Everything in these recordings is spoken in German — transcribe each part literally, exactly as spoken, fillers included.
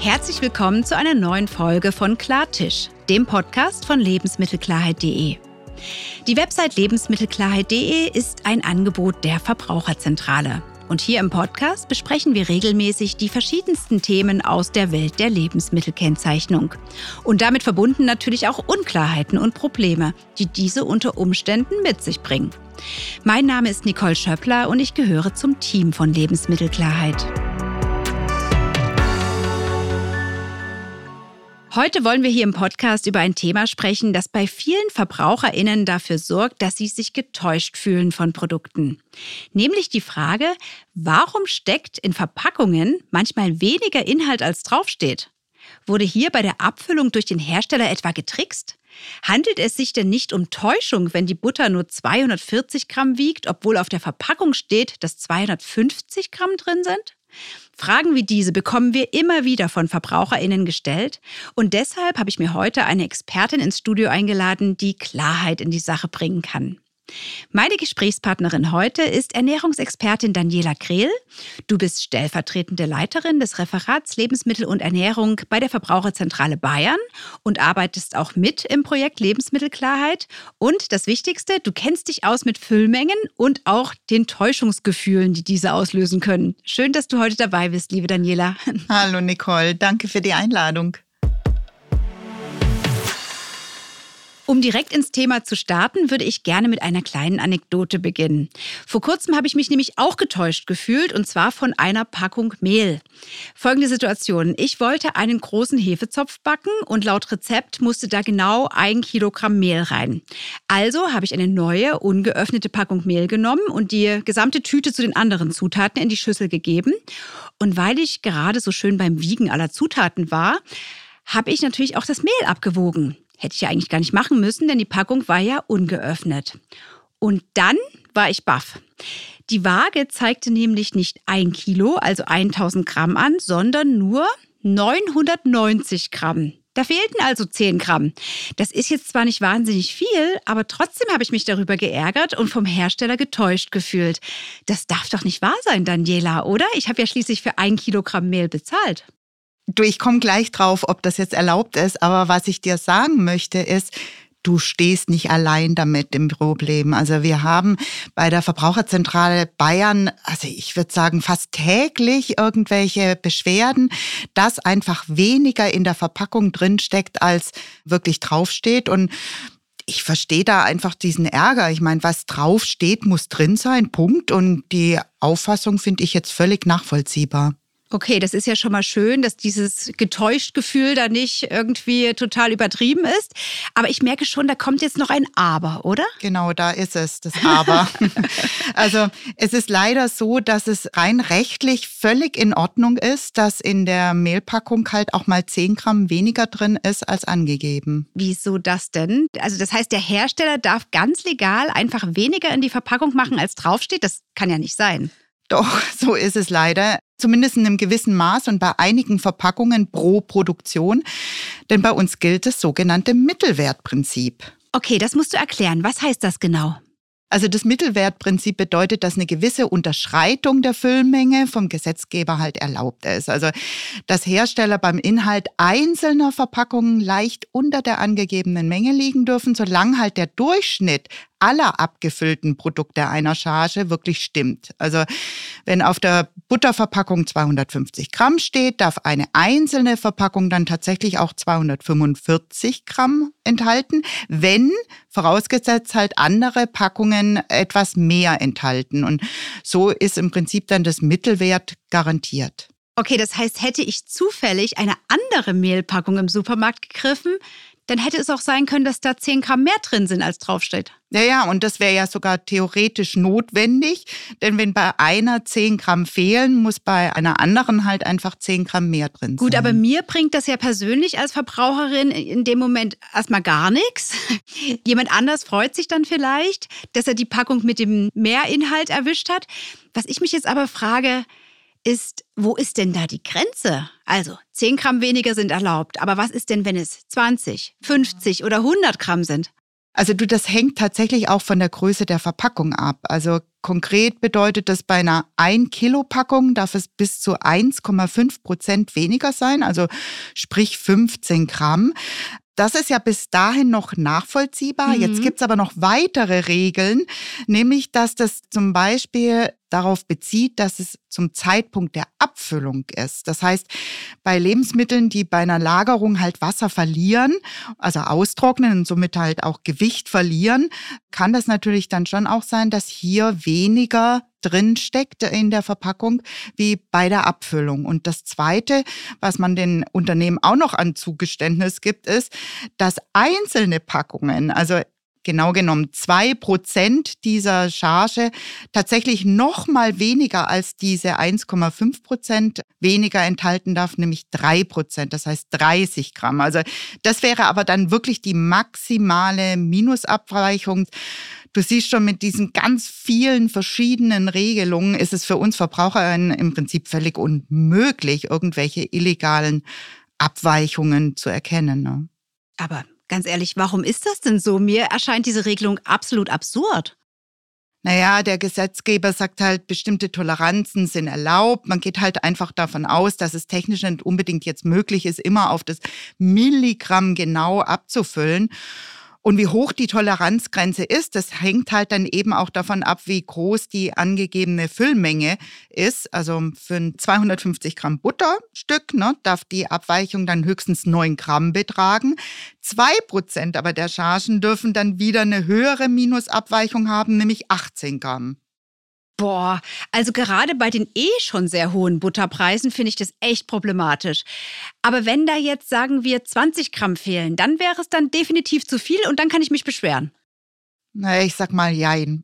Herzlich willkommen zu einer neuen Folge von Klartisch, dem Podcast von lebensmittelklarheit punkt de. Die Website lebensmittelklarheit punkt de ist ein Angebot der Verbraucherzentrale. Und hier im Podcast besprechen wir regelmäßig die verschiedensten Themen aus der Welt der Lebensmittelkennzeichnung. Und damit verbunden natürlich auch Unklarheiten und Probleme, die diese unter Umständen mit sich bringen. Mein Name ist Nicole Schöppler und ich gehöre zum Team von Lebensmittelklarheit. Heute wollen wir hier im Podcast über ein Thema sprechen, das bei vielen VerbraucherInnen dafür sorgt, dass sie sich getäuscht fühlen von Produkten. Nämlich die Frage, warum steckt in Verpackungen manchmal weniger Inhalt als draufsteht? Wurde hier bei der Abfüllung durch den Hersteller etwa getrickst? Handelt es sich denn nicht um Täuschung, wenn die Butter nur zweihundertvierzig Gramm wiegt, obwohl auf der Verpackung steht, dass zweihundertfünfzig Gramm drin sind? Fragen wie diese bekommen wir immer wieder von VerbraucherInnen gestellt. Und deshalb habe ich mir heute eine Expertin ins Studio eingeladen, die Klarheit in die Sache bringen kann. Meine Gesprächspartnerin heute ist Ernährungsexpertin Daniela Krehl. Du bist stellvertretende Leiterin des Referats Lebensmittel und Ernährung bei der Verbraucherzentrale Bayern und arbeitest auch mit im Projekt Lebensmittelklarheit. Und das Wichtigste, du kennst dich aus mit Füllmengen und auch den Täuschungsgefühlen, die diese auslösen können. Schön, dass du heute dabei bist, liebe Daniela. Hallo Nicole, danke für die Einladung. Um direkt ins Thema zu starten, würde ich gerne mit einer kleinen Anekdote beginnen. Vor kurzem habe ich mich nämlich auch getäuscht gefühlt, und zwar von einer Packung Mehl. Folgende Situation. Ich wollte einen großen Hefezopf backen und laut Rezept musste da genau ein Kilogramm Mehl rein. Also habe ich eine neue, ungeöffnete Packung Mehl genommen und die gesamte Tüte zu den anderen Zutaten in die Schüssel gegeben. Und weil ich gerade so schön beim Wiegen aller Zutaten war, habe ich natürlich auch das Mehl abgewogen. Hätte ich ja eigentlich gar nicht machen müssen, denn die Packung war ja ungeöffnet. Und dann war ich baff. Die Waage zeigte nämlich nicht ein Kilo, also tausend Gramm an, sondern nur neunhundertneunzig Gramm. Da fehlten also zehn Gramm. Das ist jetzt zwar nicht wahnsinnig viel, aber trotzdem habe ich mich darüber geärgert und vom Hersteller getäuscht gefühlt. Das darf doch nicht wahr sein, Daniela, oder? Ich habe ja schließlich für ein Kilogramm Mehl bezahlt. Du, ich komme gleich drauf, ob das jetzt erlaubt ist, aber was ich dir sagen möchte ist, du stehst nicht allein damit im Problem. Also wir haben bei der Verbraucherzentrale Bayern, also ich würde sagen fast täglich irgendwelche Beschwerden, dass einfach weniger in der Verpackung drinsteckt, als wirklich draufsteht. Und ich verstehe da einfach diesen Ärger. Ich meine, was draufsteht, muss drin sein, Punkt. Und die Auffassung finde ich jetzt völlig nachvollziehbar. Okay, das ist ja schon mal schön, dass dieses getäuscht Gefühl da nicht irgendwie total übertrieben ist. Aber ich merke schon, da kommt jetzt noch ein Aber, oder? Genau, da ist es, das Aber. Also es ist leider so, dass es rein rechtlich völlig in Ordnung ist, dass in der Mehlpackung halt auch mal zehn Gramm weniger drin ist als angegeben. Wieso das denn? Also das heißt, der Hersteller darf ganz legal einfach weniger in die Verpackung machen, als draufsteht? Das kann ja nicht sein. Doch, so ist es leider. Zumindest in einem gewissen Maß und bei einigen Verpackungen pro Produktion. Denn bei uns gilt das sogenannte Mittelwertprinzip. Okay, das musst du erklären. Was heißt das genau? Also das Mittelwertprinzip bedeutet, dass eine gewisse Unterschreitung der Füllmenge vom Gesetzgeber halt erlaubt ist. Also dass Hersteller beim Inhalt einzelner Verpackungen leicht unter der angegebenen Menge liegen dürfen, solange halt der Durchschnitt aller abgefüllten Produkte einer Charge wirklich stimmt. Also wenn auf der Butterverpackung zweihundertfünfzig Gramm steht, darf eine einzelne Verpackung dann tatsächlich auch zweihundertfünfundvierzig Gramm enthalten, wenn vorausgesetzt halt andere Packungen etwas mehr enthalten. Und so ist im Prinzip dann das Mittelwert garantiert. Okay, das heißt, hätte ich zufällig eine andere Mehlpackung im Supermarkt gegriffen, dann hätte es auch sein können, dass da zehn Gramm mehr drin sind, als draufsteht. Ja, ja, und das wäre ja sogar theoretisch notwendig, denn wenn bei einer zehn Gramm fehlen, muss bei einer anderen halt einfach zehn Gramm mehr drin sein. Gut, aber mir bringt das ja persönlich als Verbraucherin in dem Moment erstmal gar nichts. Jemand anders freut sich dann vielleicht, dass er die Packung mit dem Mehrinhalt erwischt hat. Was ich mich jetzt aber frage, ist, wo ist denn da die Grenze? Also zehn Gramm weniger sind erlaubt, aber was ist denn, wenn es zwanzig, fünfzig oder hundert Gramm sind? Also du, das hängt tatsächlich auch von der Größe der Verpackung ab. Also konkret bedeutet das, bei einer ein Kilo Packung darf es bis zu eins Komma fünf Prozent weniger sein, also sprich fünfzehn Gramm. Das ist ja bis dahin noch nachvollziehbar. Mhm. Jetzt gibt es aber noch weitere Regeln, nämlich dass das zum Beispiel darauf bezieht, dass es zum Zeitpunkt der Abfüllung ist. Das heißt, bei Lebensmitteln, die bei einer Lagerung halt Wasser verlieren, also austrocknen und somit halt auch Gewicht verlieren, kann das natürlich dann schon auch sein, dass hier weniger drin steckt in der Verpackung wie bei der Abfüllung. Und das Zweite, was man den Unternehmen auch noch an Zugeständnis gibt, ist, dass einzelne Packungen, also genau genommen zwei Prozent dieser Charge tatsächlich noch mal weniger als diese eins Komma fünf Prozent weniger enthalten darf, nämlich drei Prozent, das heißt dreißig Gramm. Also das wäre aber dann wirklich die maximale Minusabweichung. Du siehst schon, mit diesen ganz vielen verschiedenen Regelungen ist es für uns Verbraucher im Prinzip völlig unmöglich, irgendwelche illegalen Abweichungen zu erkennen. Ne? Aber ganz ehrlich, warum ist das denn so? Mir erscheint diese Regelung absolut absurd. Naja, der Gesetzgeber sagt halt, bestimmte Toleranzen sind erlaubt. Man geht halt einfach davon aus, dass es technisch nicht unbedingt jetzt möglich ist, immer auf das Milligramm genau abzufüllen. Und wie hoch die Toleranzgrenze ist, das hängt halt dann eben auch davon ab, wie groß die angegebene Füllmenge ist. Also für ein zweihundertfünfzig Gramm Butterstück ne, darf die Abweichung dann höchstens neun Gramm betragen. Zwei Prozent aber der Chargen dürfen dann wieder eine höhere Minusabweichung haben, nämlich achtzehn Gramm. Boah, also gerade bei den eh schon sehr hohen Butterpreisen finde ich das echt problematisch. Aber wenn da jetzt, sagen wir, zwanzig Gramm fehlen, dann wäre es dann definitiv zu viel und dann kann ich mich beschweren. Naja, ich sag mal jein.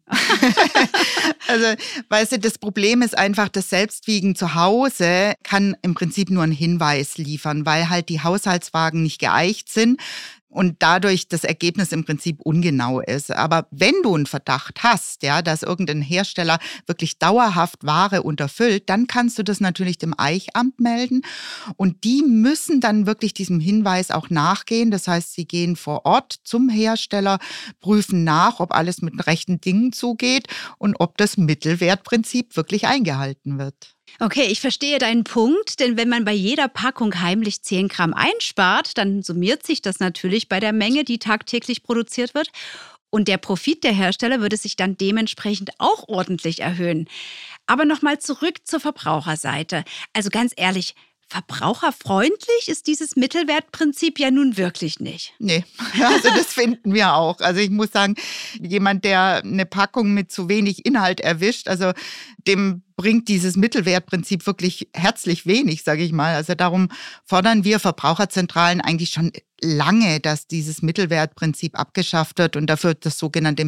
Also, weißt du, das Problem ist einfach, das Selbstwiegen zu Hause kann im Prinzip nur einen Hinweis liefern, weil halt die Haushaltswagen nicht geeicht sind und dadurch das Ergebnis im Prinzip ungenau ist. Aber wenn du einen Verdacht hast, ja, dass irgendein Hersteller wirklich dauerhaft Ware unterfüllt, dann kannst du das natürlich dem Eichamt melden. Und die müssen dann wirklich diesem Hinweis auch nachgehen. Das heißt, sie gehen vor Ort zum Hersteller, prüfen nach, ob alles mit rechten Dingen zugeht und ob das Mittelwertprinzip wirklich eingehalten wird. Okay, ich verstehe deinen Punkt, denn wenn man bei jeder Packung heimlich zehn Gramm einspart, dann summiert sich das natürlich bei der Menge, die tagtäglich produziert wird. Und der Profit der Hersteller würde sich dann dementsprechend auch ordentlich erhöhen. Aber nochmal zurück zur Verbraucherseite. Also ganz ehrlich, verbraucherfreundlich ist dieses Mittelwertprinzip ja nun wirklich nicht. Nee, also das finden wir auch. Also ich muss sagen, jemand, der eine Packung mit zu wenig Inhalt erwischt, also dem bringt dieses Mittelwertprinzip wirklich herzlich wenig, sage ich mal. Also darum fordern wir Verbraucherzentralen eigentlich schon lange, dass dieses Mittelwertprinzip abgeschafft wird und dafür das sogenannte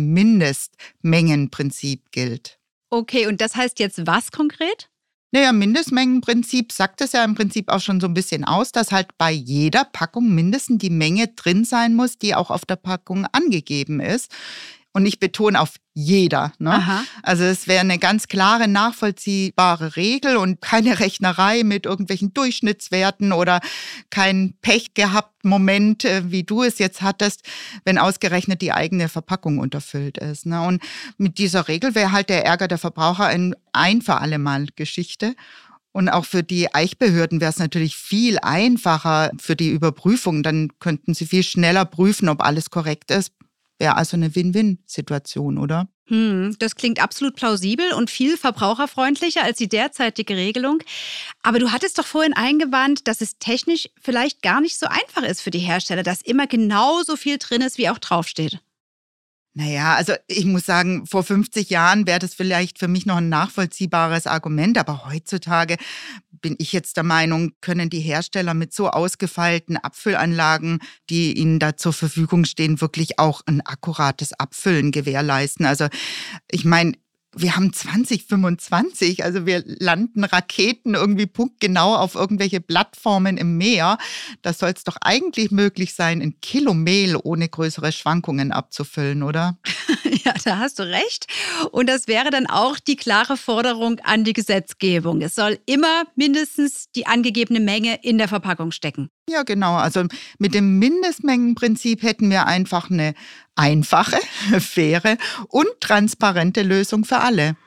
Mindestmengenprinzip gilt. Okay, und das heißt jetzt was konkret? Naja, Mindestmengenprinzip sagt es ja im Prinzip auch schon so ein bisschen aus, dass halt bei jeder Packung mindestens die Menge drin sein muss, die auch auf der Packung angegeben ist. Und ich betone auf jeder. Ne? Aha. Also es wäre eine ganz klare, nachvollziehbare Regel und keine Rechnerei mit irgendwelchen Durchschnittswerten oder kein Pech gehabt Moment, wie du es jetzt hattest, wenn ausgerechnet die eigene Verpackung unterfüllt ist. Ne? Und mit dieser Regel wäre halt der Ärger der Verbraucher ein, ein für alle Mal Geschichte. Und auch für die Eichbehörden wäre es natürlich viel einfacher für die Überprüfung. Dann könnten sie viel schneller prüfen, ob alles korrekt ist. Wäre also eine Win-Win-Situation, oder? Hm, das klingt absolut plausibel und viel verbraucherfreundlicher als die derzeitige Regelung. Aber du hattest doch vorhin eingewandt, dass es technisch vielleicht gar nicht so einfach ist für die Hersteller, dass immer genauso viel drin ist, wie auch draufsteht. Naja, also ich muss sagen, vor fünfzig Jahren wäre das vielleicht für mich noch ein nachvollziehbares Argument, aber heutzutage bin ich jetzt der Meinung, können die Hersteller mit so ausgefeilten Abfüllanlagen, die ihnen da zur Verfügung stehen, wirklich auch ein akkurates Abfüllen gewährleisten. Also ich meine, wir haben zwanzig fünfundzwanzig, also wir landen Raketen irgendwie punktgenau auf irgendwelche Plattformen im Meer. Da soll es doch eigentlich möglich sein, ein Kilo Mehl ohne größere Schwankungen abzufüllen, oder? Ja, da hast du recht. Und das wäre dann auch die klare Forderung an die Gesetzgebung. Es soll immer mindestens die angegebene Menge in der Verpackung stecken. Ja, genau. Also mit dem Mindestmengenprinzip hätten wir einfach eine einfache, faire und transparente Lösung für alle.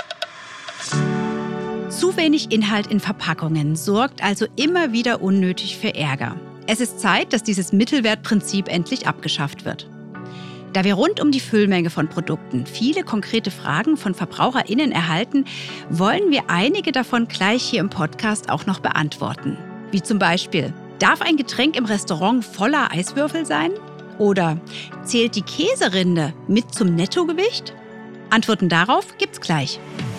Zu wenig Inhalt in Verpackungen sorgt also immer wieder unnötig für Ärger. Es ist Zeit, dass dieses Mittelwertprinzip endlich abgeschafft wird. Da wir rund um die Füllmenge von Produkten viele konkrete Fragen von VerbraucherInnen erhalten, wollen wir einige davon gleich hier im Podcast auch noch beantworten. Wie zum Beispiel: Darf ein Getränk im Restaurant voller Eiswürfel sein? Oder zählt die Käserinde mit zum Nettogewicht? Antworten darauf gibt's gleich.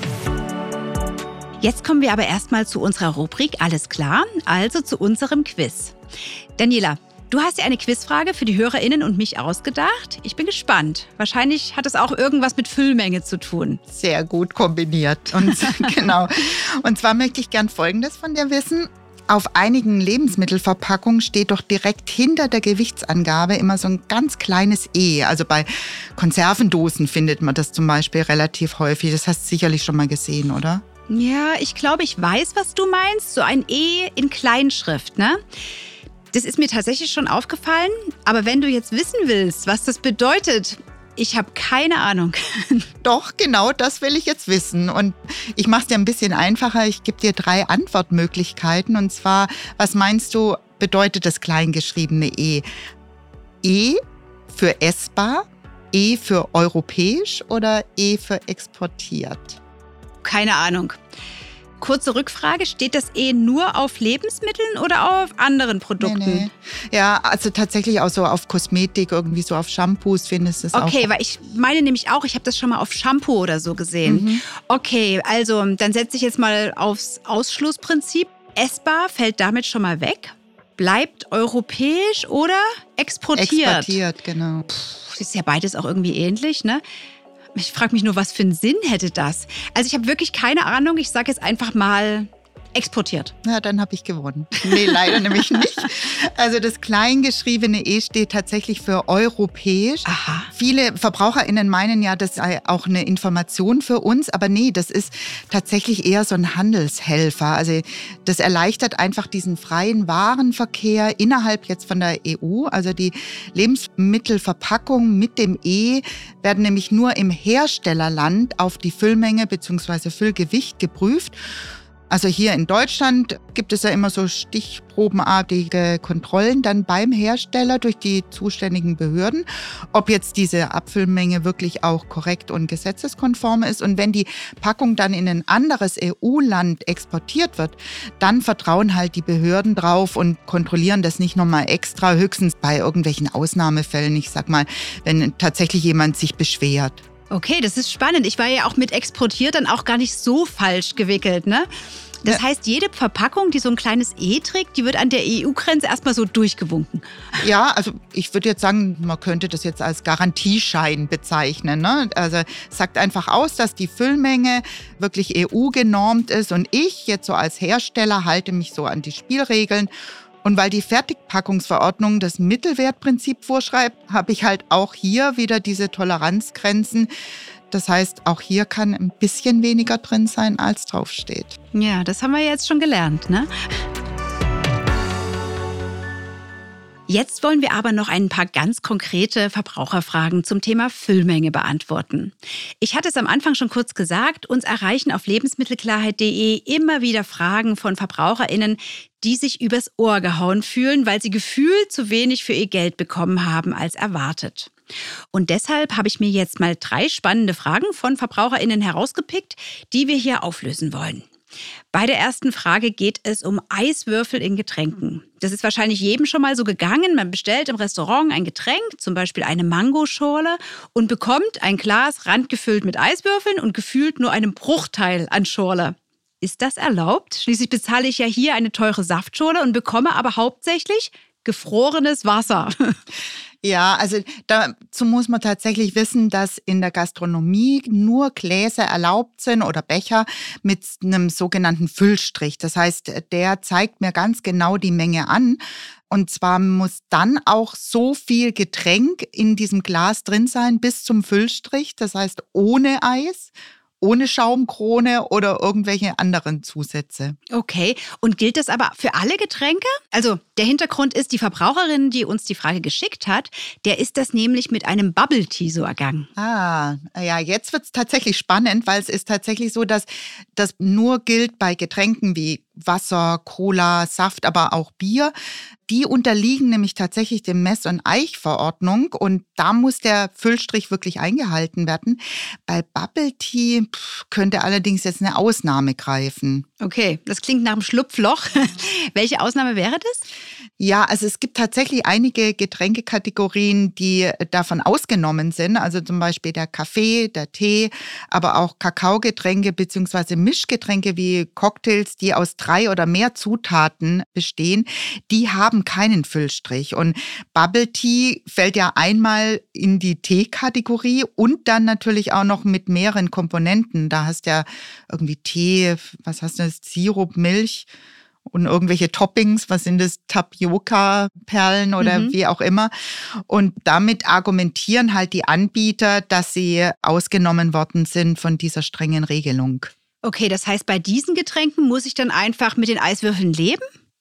Jetzt kommen wir aber erstmal zu unserer Rubrik Alles klar, also zu unserem Quiz. Daniela, du hast dir eine Quizfrage für die HörerInnen und mich ausgedacht. Ich bin gespannt. Wahrscheinlich hat es auch irgendwas mit Füllmenge zu tun. Sehr gut kombiniert. Und genau. Und zwar möchte ich gern Folgendes von dir wissen. Auf einigen Lebensmittelverpackungen steht doch direkt hinter der Gewichtsangabe immer so ein ganz kleines E. Also bei Konservendosen findet man das zum Beispiel relativ häufig. Das hast du sicherlich schon mal gesehen, oder? Ja, ich glaube, ich weiß, was du meinst. So ein E in Kleinschrift, ne? Das ist mir tatsächlich schon aufgefallen. Aber wenn du jetzt wissen willst, was das bedeutet, ich habe keine Ahnung. Doch, genau das will ich jetzt wissen. Und ich mache es dir ein bisschen einfacher. Ich gebe dir drei Antwortmöglichkeiten. Und zwar, was meinst du, bedeutet das kleingeschriebene E? E für essbar, E für europäisch oder E für exportiert? Keine Ahnung. Kurze Rückfrage, steht das E nur auf Lebensmitteln oder auf anderen Produkten? Nee, nee. Ja, also tatsächlich auch so auf Kosmetik, irgendwie so auf Shampoos findest du es auch. Okay, weil ich meine nämlich auch, ich habe das schon mal auf Shampoo oder so gesehen. Mhm. Okay, also dann setze ich jetzt mal aufs Ausschlussprinzip. Essbar fällt damit schon mal weg. Bleibt europäisch oder exportiert? Exportiert, genau. Puh, ist ja beides auch irgendwie ähnlich, ne? Ich frage mich nur, was für einen Sinn hätte das? Also ich habe wirklich keine Ahnung. Ich sage jetzt einfach mal exportiert. Ja, dann habe ich gewonnen. Nee, leider nämlich nicht. Also das kleingeschriebene E steht tatsächlich für europäisch. Aha. Viele VerbraucherInnen meinen ja, das sei auch eine Information für uns. Aber nee, das ist tatsächlich eher so ein Handelshelfer. Also das erleichtert einfach diesen freien Warenverkehr innerhalb jetzt von der E U. Also die Lebensmittelverpackungen mit dem E werden nämlich nur im Herstellerland auf die Füllmenge bzw. Füllgewicht geprüft. Also hier in Deutschland gibt es ja immer so stichprobenartige Kontrollen dann beim Hersteller durch die zuständigen Behörden, ob jetzt diese Abfüllmenge wirklich auch korrekt und gesetzeskonform ist. Und wenn die Packung dann in ein anderes E U-Land exportiert wird, dann vertrauen halt die Behörden drauf und kontrollieren das nicht nochmal extra, höchstens bei irgendwelchen Ausnahmefällen. Ich sag mal, wenn tatsächlich jemand sich beschwert. Okay, das ist spannend. Ich war ja auch mit exportiert dann auch gar nicht so falsch gewickelt, ne? Das ja. heißt, jede Verpackung, die so ein kleines E trägt, die wird an der E U-Grenze erstmal so durchgewunken. Ja, also ich würde jetzt sagen, man könnte das jetzt als Garantieschein bezeichnen, ne? Also es sagt einfach aus, dass die Füllmenge wirklich E U-genormt ist und ich jetzt so als Hersteller halte mich so an die Spielregeln. Und weil die Fertigpackungsverordnung das Mittelwertprinzip vorschreibt, habe ich halt auch hier wieder diese Toleranzgrenzen. Das heißt, auch hier kann ein bisschen weniger drin sein, als draufsteht. Ja, das haben wir jetzt schon gelernt, ne? Jetzt wollen wir aber noch ein paar ganz konkrete Verbraucherfragen zum Thema Füllmenge beantworten. Ich hatte es am Anfang schon kurz gesagt, uns erreichen auf lebensmittelklarheit punkt de immer wieder Fragen von VerbraucherInnen, die sich übers Ohr gehauen fühlen, weil sie gefühlt zu wenig für ihr Geld bekommen haben als erwartet. Und deshalb habe ich mir jetzt mal drei spannende Fragen von VerbraucherInnen herausgepickt, die wir hier auflösen wollen. Bei der ersten Frage geht es um Eiswürfel in Getränken. Das ist wahrscheinlich jedem schon mal so gegangen. Man bestellt im Restaurant ein Getränk, zum Beispiel eine Mangoschorle, und bekommt ein Glas randgefüllt mit Eiswürfeln und gefühlt nur einen Bruchteil an Schorle. Ist das erlaubt? Schließlich bezahle ich ja hier eine teure Saftschorle und bekomme aber hauptsächlich gefrorenes Wasser. Ja, also dazu muss man tatsächlich wissen, dass in der Gastronomie nur Gläser erlaubt sind oder Becher mit einem sogenannten Füllstrich. Das heißt, der zeigt mir ganz genau die Menge an. Und zwar muss dann auch so viel Getränk in diesem Glas drin sein bis zum Füllstrich, das heißt ohne Eis, ohne Schaumkrone oder irgendwelche anderen Zusätze. Okay, und gilt das aber für alle Getränke? Also der Hintergrund ist, die Verbraucherin, die uns die Frage geschickt hat, der ist das nämlich mit einem Bubble Tea so ergangen. Ah, ja, jetzt wird es tatsächlich spannend, weil es ist tatsächlich so, dass das nur gilt bei Getränken wie Wasser, Cola, Saft, aber auch Bier. Die unterliegen nämlich tatsächlich dem Mess- und Eichverordnung und da muss der Füllstrich wirklich eingehalten werden. Bei Bubble Tea pff, könnte allerdings jetzt eine Ausnahme greifen. Okay, das klingt nach einem Schlupfloch. Welche Ausnahme wäre das? Ja, also es gibt tatsächlich einige Getränkekategorien, die davon ausgenommen sind. Also zum Beispiel der Kaffee, der Tee, aber auch Kakaogetränke bzw. Mischgetränke wie Cocktails, die aus drei oder mehr Zutaten bestehen, die haben keinen Füllstrich. Und Bubble Tea fällt ja einmal in die Tee-Kategorie und dann natürlich auch noch mit mehreren Komponenten. Da hast du ja irgendwie Tee, was hast du, Sirup, Milch und irgendwelche Toppings, was sind das, Tapioca-Perlen oder mhm. wie auch immer. Und damit argumentieren halt die Anbieter, dass sie ausgenommen worden sind von dieser strengen Regelung. Okay, das heißt, bei diesen Getränken muss ich dann einfach mit den Eiswürfeln leben?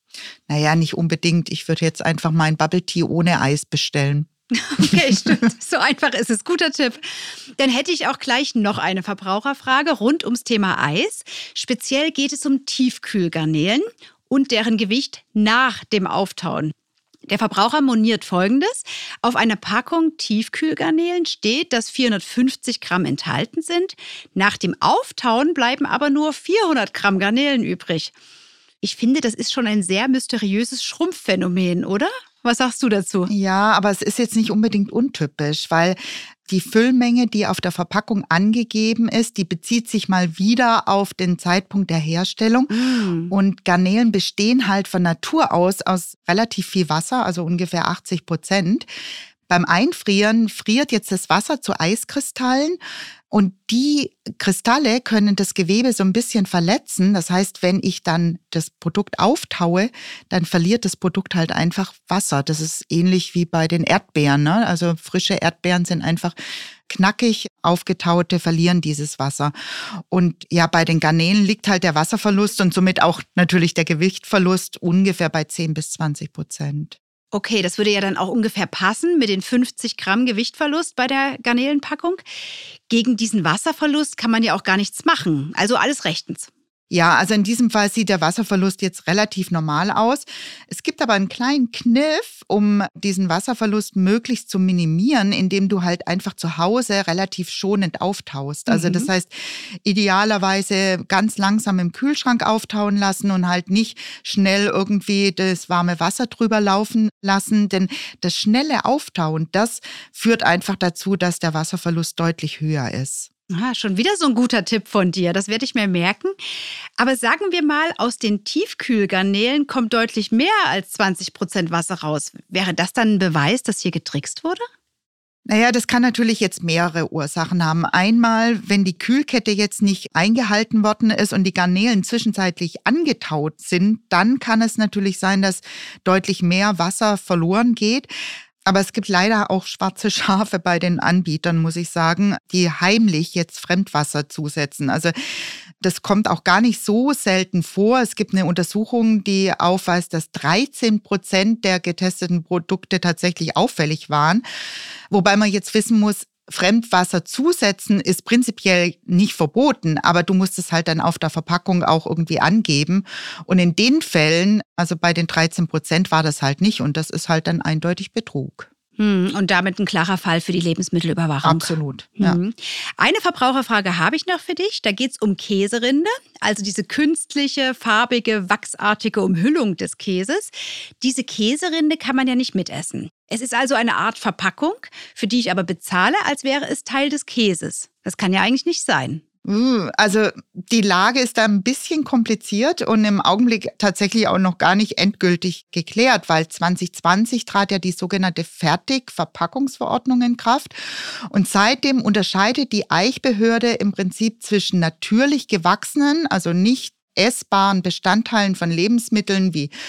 Naja, nicht unbedingt. Ich würde jetzt einfach meinen Bubble Tea ohne Eis bestellen. Okay, stimmt. So einfach ist es. Guter Tipp. Dann hätte ich auch gleich noch eine Verbraucherfrage rund ums Thema Eis. Speziell geht es um Tiefkühlgarnelen und deren Gewicht nach dem Auftauen. Der Verbraucher moniert Folgendes. Auf einer Packung Tiefkühlgarnelen steht, dass vierhundertfünfzig Gramm enthalten sind. Nach dem Auftauen bleiben aber nur vierhundert Gramm Garnelen übrig. Ich finde, das ist schon ein sehr mysteriöses Schrumpfphänomen, oder? Was sagst du dazu? Ja, aber es ist jetzt nicht unbedingt untypisch, weil die Füllmenge, die auf der Verpackung angegeben ist, die bezieht sich mal wieder auf den Zeitpunkt der Herstellung. Mm. Und Garnelen bestehen halt von Natur aus aus relativ viel Wasser, also ungefähr achtzig Prozent. Beim Einfrieren friert jetzt das Wasser zu Eiskristallen und die Kristalle können das Gewebe so ein bisschen verletzen. Das heißt, wenn ich dann das Produkt auftaue, dann verliert das Produkt halt einfach Wasser. Das ist ähnlich wie bei den Erdbeeren, ne? Also frische Erdbeeren sind einfach knackig, aufgetaute verlieren dieses Wasser. Und ja, bei den Garnelen liegt halt der Wasserverlust und somit auch natürlich der Gewichtverlust ungefähr bei zehn bis zwanzig Prozent. Okay, das würde ja dann auch ungefähr passen mit den fünfzig Gramm Gewichtverlust bei der Garnelenpackung. Gegen diesen Wasserverlust kann man ja auch gar nichts machen. Also alles rechtens. Ja, also in diesem Fall sieht der Wasserverlust jetzt relativ normal aus. Es gibt aber einen kleinen Kniff, um diesen Wasserverlust möglichst zu minimieren, indem du halt einfach zu Hause relativ schonend auftaust. Also das heißt, idealerweise ganz langsam im Kühlschrank auftauen lassen und halt nicht schnell irgendwie das warme Wasser drüber laufen lassen. Denn das schnelle Auftauen, das führt einfach dazu, dass der Wasserverlust deutlich höher ist. Ah, schon wieder so ein guter Tipp von dir, das werde ich mir merken. Aber sagen wir mal, aus den Tiefkühlgarnelen kommt deutlich mehr als zwanzig Prozent Wasser raus. Wäre das dann ein Beweis, dass hier getrickst wurde? Naja, das kann natürlich jetzt mehrere Ursachen haben. Einmal, wenn die Kühlkette jetzt nicht eingehalten worden ist und die Garnelen zwischenzeitlich angetaut sind, dann kann es natürlich sein, dass deutlich mehr Wasser verloren geht. Aber es gibt leider auch schwarze Schafe bei den Anbietern, muss ich sagen, die heimlich jetzt Fremdwasser zusetzen. Also das kommt auch gar nicht so selten vor. Es gibt eine Untersuchung, die aufweist, dass dreizehn Prozent der getesteten Produkte tatsächlich auffällig waren. Wobei man jetzt wissen muss, Fremdwasser zusetzen ist prinzipiell nicht verboten, aber du musst es halt dann auf der Verpackung auch irgendwie angeben. Und in den Fällen, also bei den dreizehn Prozent war das halt nicht und das ist halt dann eindeutig Betrug. Hm, und damit ein klarer Fall für die Lebensmittelüberwachung. Absolut, ja. Hm. Eine Verbraucherfrage habe ich noch für dich. Da geht es um Käserinde, also diese künstliche, farbige, wachsartige Umhüllung des Käses. Diese Käserinde kann man ja nicht mitessen. Es ist also eine Art Verpackung, für die ich aber bezahle, als wäre es Teil des Käses. Das kann ja eigentlich nicht sein. Also die Lage ist da ein bisschen kompliziert und im Augenblick tatsächlich auch noch gar nicht endgültig geklärt, weil zwanzig zwanzig trat ja die sogenannte Fertigverpackungsverordnung in Kraft. Und seitdem unterscheidet die Eichbehörde im Prinzip zwischen natürlich gewachsenen, also nicht essbaren Bestandteilen von Lebensmitteln wie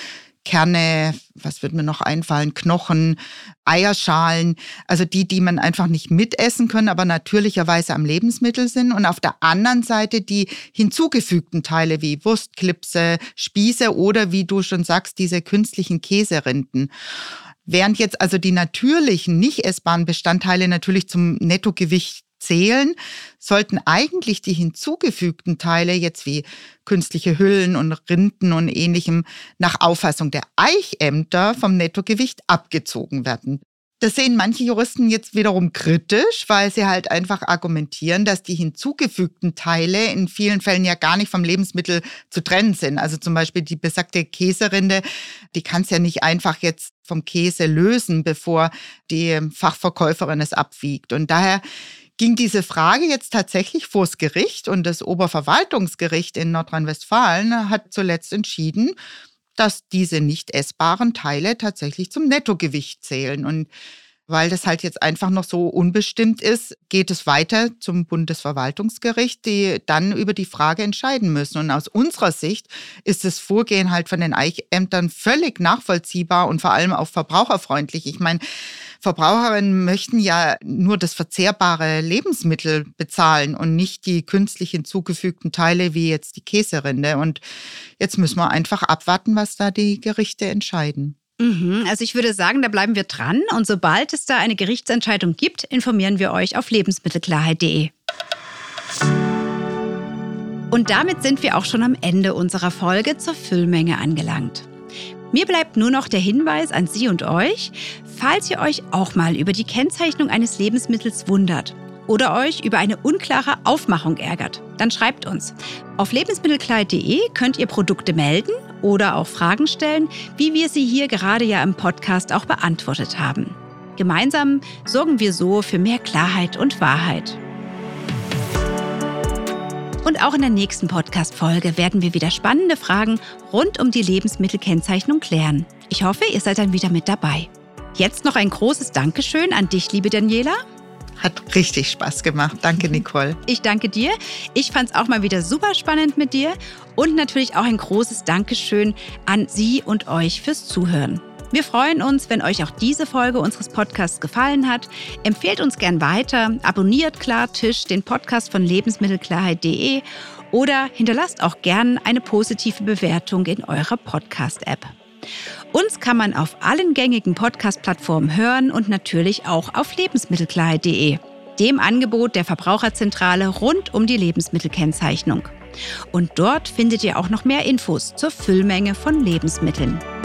Kerne, was wird mir noch einfallen, Knochen, Eierschalen, also die, die man einfach nicht mitessen können, aber natürlicherweise am Lebensmittel sind. Und auf der anderen Seite die hinzugefügten Teile wie Wurstklipse, Spieße oder wie du schon sagst, diese künstlichen Käserinden. Während jetzt also die natürlichen, nicht essbaren Bestandteile natürlich zum Nettogewicht zählen, sollten eigentlich die hinzugefügten Teile jetzt wie künstliche Hüllen und Rinden und Ähnlichem nach Auffassung der Eichämter vom Nettogewicht abgezogen werden. Das sehen manche Juristen jetzt wiederum kritisch, weil sie halt einfach argumentieren, dass die hinzugefügten Teile in vielen Fällen ja gar nicht vom Lebensmittel zu trennen sind. Also zum Beispiel die besagte Käserinde, die kann es ja nicht einfach jetzt vom Käse lösen, bevor die Fachverkäuferin es abwiegt. Und daher ging diese Frage jetzt tatsächlich vors Gericht und das Oberverwaltungsgericht in Nordrhein-Westfalen hat zuletzt entschieden, dass diese nicht essbaren Teile tatsächlich zum Nettogewicht zählen. Und weil das halt jetzt einfach noch so unbestimmt ist, geht es weiter zum Bundesverwaltungsgericht, die dann über die Frage entscheiden müssen. Und aus unserer Sicht ist das Vorgehen halt von den Eichämtern völlig nachvollziehbar und vor allem auch verbraucherfreundlich. Ich meine, Verbraucherinnen möchten ja nur das verzehrbare Lebensmittel bezahlen und nicht die künstlich hinzugefügten Teile wie jetzt die Käserinde. Und jetzt müssen wir einfach abwarten, was da die Gerichte entscheiden. Mhm, also ich würde sagen, da bleiben wir dran. Und sobald es da eine Gerichtsentscheidung gibt, informieren wir euch auf lebensmittelklarheit punkt de. Und damit sind wir auch schon am Ende unserer Folge zur Füllmenge angelangt. Mir bleibt nur noch der Hinweis an Sie und euch, falls ihr euch auch mal über die Kennzeichnung eines Lebensmittels wundert oder euch über eine unklare Aufmachung ärgert, dann schreibt uns. Auf lebensmittelklarheit punkt de könnt ihr Produkte melden oder auch Fragen stellen, wie wir sie hier gerade ja im Podcast auch beantwortet haben. Gemeinsam sorgen wir so für mehr Klarheit und Wahrheit. Und auch in der nächsten Podcast-Folge werden wir wieder spannende Fragen rund um die Lebensmittelkennzeichnung klären. Ich hoffe, ihr seid dann wieder mit dabei. Jetzt noch ein großes Dankeschön an dich, liebe Daniela. Hat richtig Spaß gemacht. Danke, Nicole. Ich danke dir. Ich fand es auch mal wieder super spannend mit dir. Und natürlich auch ein großes Dankeschön an Sie und euch fürs Zuhören. Wir freuen uns, wenn euch auch diese Folge unseres Podcasts gefallen hat. Empfehlt uns gern weiter, abonniert Klartisch, den Podcast von lebensmittelklarheit punkt de oder hinterlasst auch gern eine positive Bewertung in eurer Podcast-App. Uns kann man auf allen gängigen Podcast-Plattformen hören und natürlich auch auf lebensmittelklarheit punkt de, dem Angebot der Verbraucherzentrale rund um die Lebensmittelkennzeichnung. Und dort findet ihr auch noch mehr Infos zur Füllmenge von Lebensmitteln.